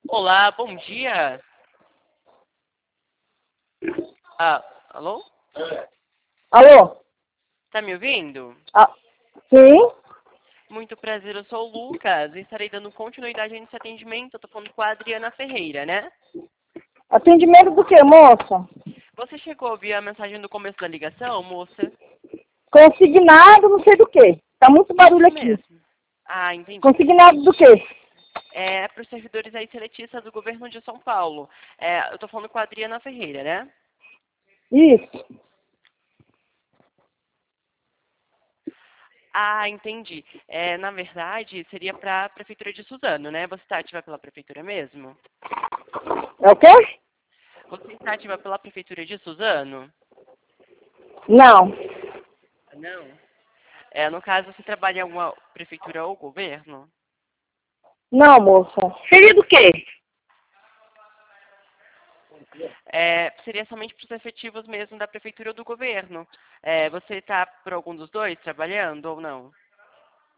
Olá, bom dia. Alô? Alô? Tá me ouvindo? Ah, sim? Muito prazer, eu sou o Lucas e estarei dando continuidade nesse atendimento. Eu tô falando com a Adriana Ferreira, né? Atendimento do que, moça? Você chegou a ouvir a mensagem do começo da ligação, moça? Consignado não sei do que. Tá muito barulho Isso aqui. mesmo. Ah, entendi. Consignado do quê? É para os servidores aí seletistas do governo de São Paulo. Eu tô falando com a Adriana Ferreira, né? Isso. Ah, entendi. Na verdade, seria para a Prefeitura de Suzano, né? Você está ativa pela Prefeitura mesmo? É o quê? Você está ativa pela Prefeitura de Suzano? Não. Não. No caso, você trabalha em alguma prefeitura ou governo? Não, moça. Seria do quê? Seria somente para os efetivos mesmo da prefeitura ou do governo. Você está por algum dos dois trabalhando ou não?